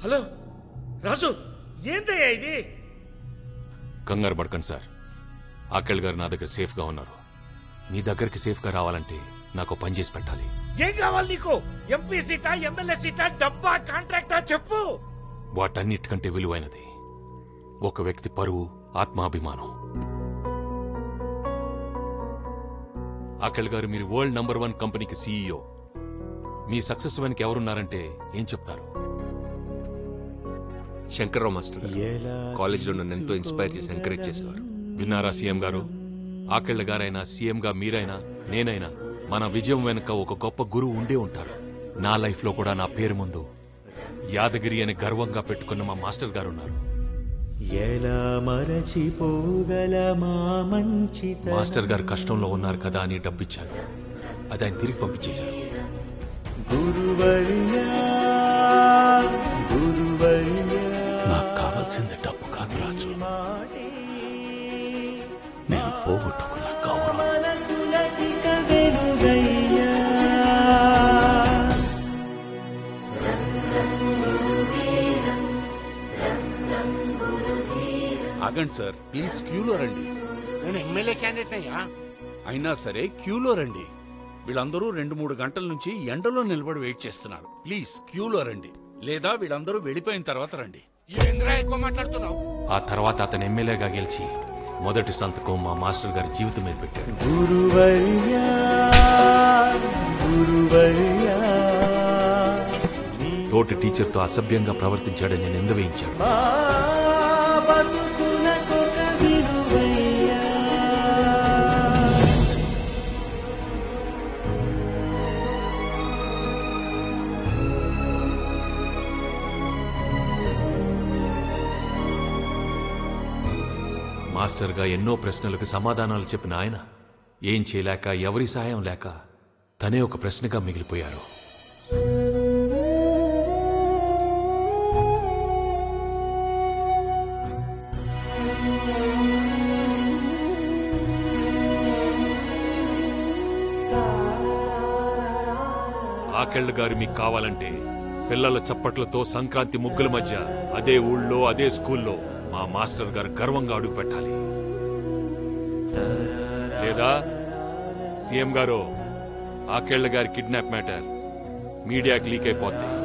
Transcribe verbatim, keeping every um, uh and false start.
Hello రాజు, ఏందయ్యా ఇది? కంగారు పడకండి సార్. ఆకేళ్ గారు నా దగ్గర సేఫ్గా ఉన్నారు. మీ దగ్గరికి సేఫ్గా రావాలంటే నాకు పని చేసి పెట్టాలి. ఏం కావాలి నీకు? ఎంపీ సీటా, ఎమ్మెల్యే సీటా, డబ్బా, కాంట్రాక్టా చెప్పు. వాటన్నిటికంటే విలువైనది ఒక వ్యక్తి పరువు, ఆత్మాభిమానం. ఆకేళ్ గారు, మీరు వరల్డ్ నంబర్ వన్ కంపెనీకి సీఈఓ. మీ సక్సెస్ వెనక ఎవరున్నారంటే ఏం చెప్తారు? శంకర్రావు మాస్టర్ గారు కాలేజీలో నన్ను ఎంతో ఇన్స్పైర్ చేసి ఎంకరేజ్ చేసేవారు. విన్నారా సీఎం గారు? ఆకేళ్ల గారైనా, సీఎంగా మీరైనా, నేనైనా మన విజయం వెనుక ఒక గొప్ప గురువు ఉండే ఉంటారు. నా లైఫ్లో కూడా నా పేరు ముందు యాదగిరి అని గర్వంగా పెట్టుకున్న మా మాస్టర్ గారు ఉన్నారు. మాస్టర్ గారు కష్టంలో ఉన్నారు కదా అని డబ్బిచ్చాను. అది ఆయన తిరిగి పంపించేశారు. నాకు కావాల్సింది డబ్బు కాదు రాజు, నేను పోగొట్టుకున్న గౌరవం. ఆగండి సార్, ప్లీజ్ క్యూలో రండి. నేను ఎమ్మెల్యే క్యాండిడేట్ అయ్యా. అయినా సరే క్యూలో రండి. వీళ్ళందరూ రెండు మూడు గంటల నుంచి ఎండలో నిలబడి వెయిట్ చేస్తున్నారు. ప్లీజ్ క్యూలో రండి, లేదా వీళ్ళందరూ వెళ్ళిపోయిన తర్వాత రండి. ఏంద్రా ఎక్కువ మాట్లాడుతున్నావు? ఆ తర్వాత అతను ఎమ్మెల్యేగా గెలిచి మొదటి సంతకం మా మాస్టర్ గారి జీవితం మీద పెట్టాడు. తోటి టీచర్తో అసభ్యంగా ప్రవర్తించాడని నింద వేయించాడు. మాస్టర్గా ఎన్నో ప్రశ్నలకు సమాధానాలు చెప్పిన ఆయన ఏం చేయలేక, ఎవరి సాయం లేక తనే ఒక ప్రశ్నగా మిగిలిపోయారు. ఆకేళ్ల గారు మీకు కావాలంటే పిల్లల చప్పట్లతో సంక్రాంతి ముగ్గుల మధ్య అదే ఊళ్ళో, అదే స్కూల్లో మా మాస్టర్ గారు గర్వంగా అడుగు పెట్టాలి. లేదా సీఎం గారు, ఆకేళ్ల గారి కిడ్నాప్ మ్యాటర్ మీడియాకి లీక్ అయిపోద్ది.